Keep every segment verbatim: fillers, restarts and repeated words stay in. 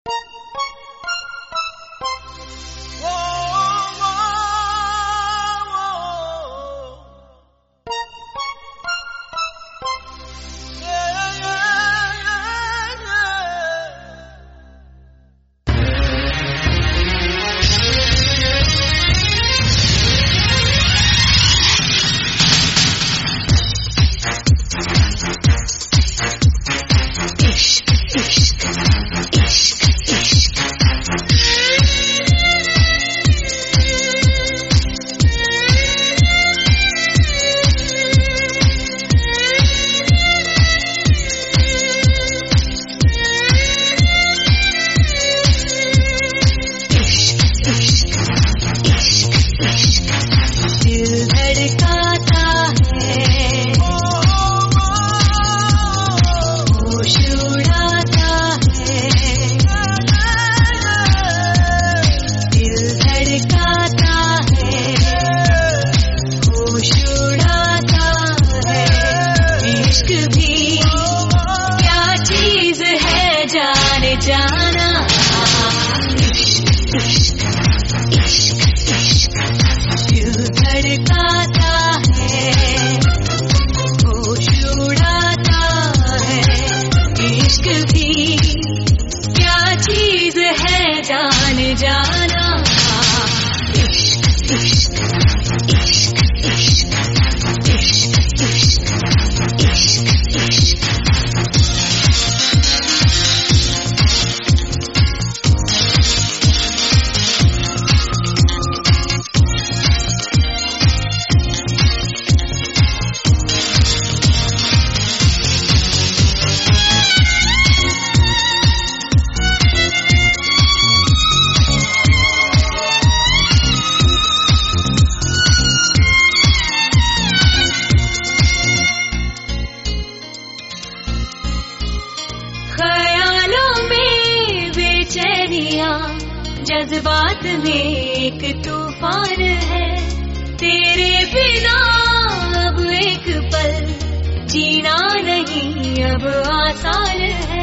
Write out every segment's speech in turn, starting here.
जज्बात में एक तूफान है, तेरे बिना अब एक पल जीना नहीं अब आसान है।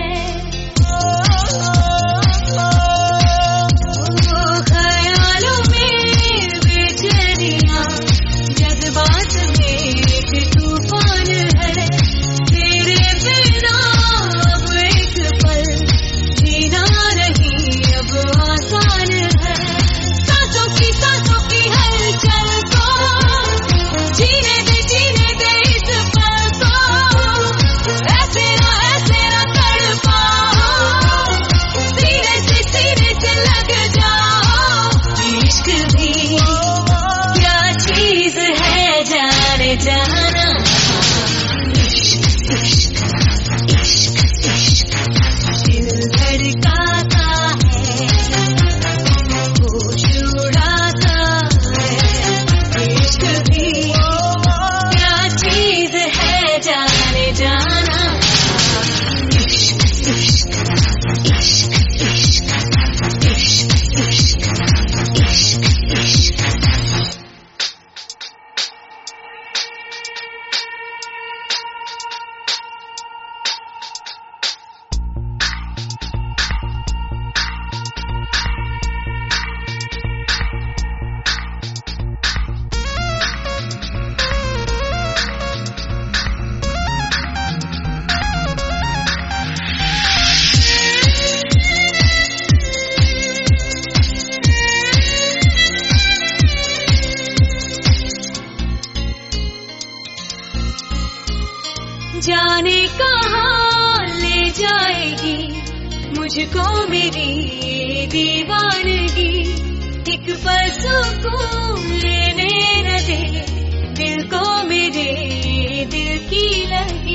ख्यालों में बेचैनियां, जज्बात में एक तूफान है, तेरे बिना अब एक पल जीना नहीं अब आसान है। सांसों की सांसों की हलचल को जीने दे जीने दे इस पल को, ऐसे ना ऐसे ना तड़पाओ, सीने से सीने से लग जाओ। इश्क भी क्या चीज है जाने जाना, इश्क इश्क इश्क इश्क दिल धड़काता है, होश उड़ाता है। इश्क भी क्या चीज है जाने जाना, इश्क इश्क इश्क इश्क इश्क इश्क इश्क इश्क। जाने कहाँ ले जाएगी मुझको मेरी दीवानगी, एक पल सुकून लेने न दे दिल को मेरे दिल की लगी।